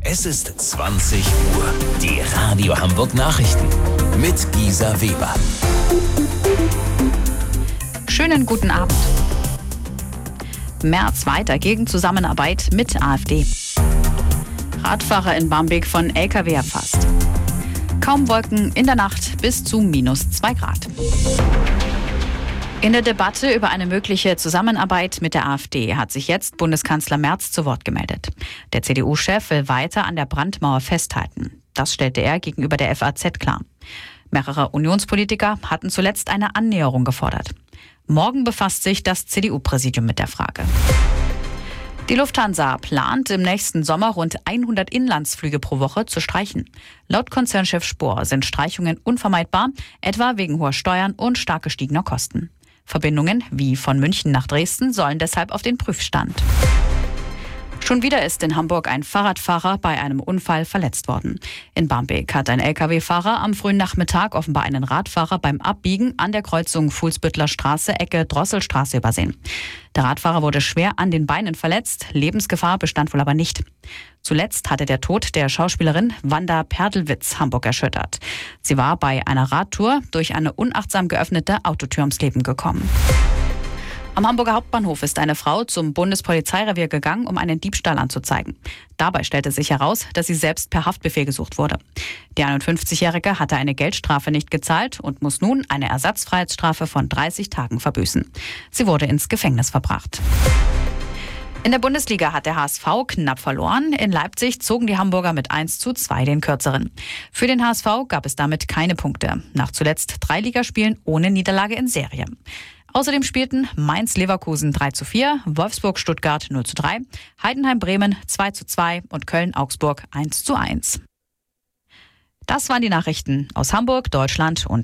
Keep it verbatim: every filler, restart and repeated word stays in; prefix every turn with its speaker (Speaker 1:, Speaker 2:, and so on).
Speaker 1: Es ist zwanzig Uhr. Die Radio Hamburg Nachrichten mit Gisa Weber.
Speaker 2: Schönen guten Abend. Merz weiter gegen Zusammenarbeit mit AfD. Radfahrer in Barmbek von L K W erfasst. Kaum Wolken in der Nacht bis zu minus zwei Grad. In der Debatte über eine mögliche Zusammenarbeit mit der AfD hat sich jetzt Bundeskanzler Merz zu Wort gemeldet. Der C D U-Chef will weiter an der Brandmauer festhalten. Das stellte er gegenüber der F A Z klar. Mehrere Unionspolitiker hatten zuletzt eine Annäherung gefordert. Morgen befasst sich das C D U-Präsidium mit der Frage. Die Lufthansa plant im nächsten Sommer rund hundert Inlandsflüge pro Woche zu streichen. Laut Konzernchef Spohr sind Streichungen unvermeidbar, etwa wegen hoher Steuern und stark gestiegener Kosten. Verbindungen wie von München nach Dresden sollen deshalb auf den Prüfstand. Schon wieder ist in Hamburg ein Fahrradfahrer bei einem Unfall verletzt worden. In Barmbek hat ein L K W-Fahrer am frühen Nachmittag offenbar einen Radfahrer beim Abbiegen an der Kreuzung Fuhlsbüttler Straße, Ecke Drosselstraße übersehen. Der Radfahrer wurde schwer an den Beinen verletzt, Lebensgefahr bestand wohl aber nicht. Zuletzt hatte der Tod der Schauspielerin Wanda Perdelwitz Hamburg erschüttert. Sie war bei einer Radtour durch eine unachtsam geöffnete Autotür ums Leben gekommen. Am Hamburger Hauptbahnhof ist eine Frau zum Bundespolizeirevier gegangen, um einen Diebstahl anzuzeigen. Dabei stellte sich heraus, dass sie selbst per Haftbefehl gesucht wurde. Die einundfünfzigjährige hatte eine Geldstrafe nicht gezahlt und muss nun eine Ersatzfreiheitsstrafe von dreißig Tagen verbüßen. Sie wurde ins Gefängnis verbracht. In der Bundesliga hat der H S V knapp verloren. In Leipzig zogen die Hamburger mit eins zu zwei den Kürzeren. Für den H S V gab es damit keine Punkte. Nach zuletzt drei Ligaspielen ohne Niederlage in Serie. Außerdem spielten Mainz-Leverkusen drei zu vier, Wolfsburg-Stuttgart null zu drei, Heidenheim-Bremen zwei zu zwei und Köln-Augsburg eins zu eins. Das waren die Nachrichten aus Hamburg, Deutschland und